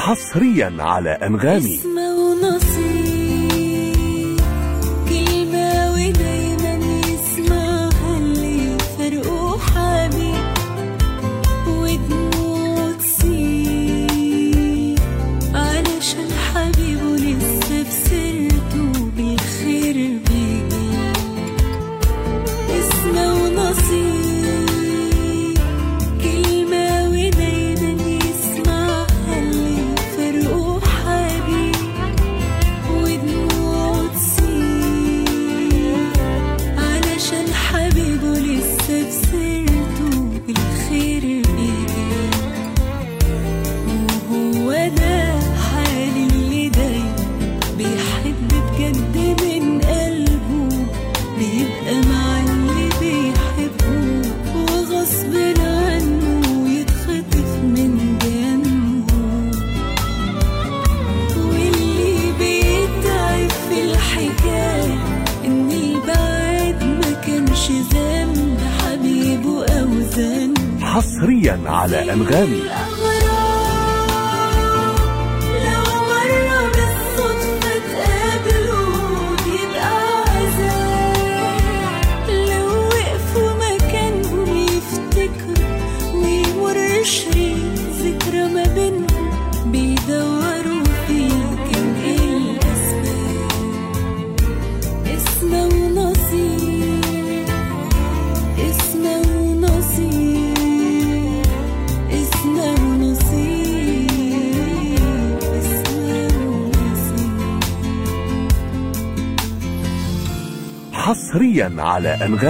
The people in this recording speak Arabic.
حصريا على أنغامي. اسمه ونصيب كلمة ودايما يسمعها اللي فرقه حبيب، ودموع تسيل علشان حبيبه لسه بسيرته بالخير بيجي. اسمه ونصيب كلمة ودايما يسمعها اللي فرقه حبيب، ودموع تسيل علشان حبيبه لسه بسيرته بالخير بيجي. وهو ده حال اللي دايما بيحب بجد من قلبه، بيبقى مع اللي بيحبه وغصب عنه يتخطف من جنبه. واللي بيتعب في الحكاية إن البعد ما كانش ذنب حبيبه أو ذنب. حصريا على أنغامي. لو مرة بالصدفة اتقابلوا بيبقى عذاب، لو وقفوا مكانهم يفتكروا ويمر شريط ذكرى ما بينهم، بيدوروا فيه كان ايه الأسباب. اسمه ونصيب، اسمه ونصيب، اسمه ونصيب، اسمه ونصيب. حصريا على أنغامي.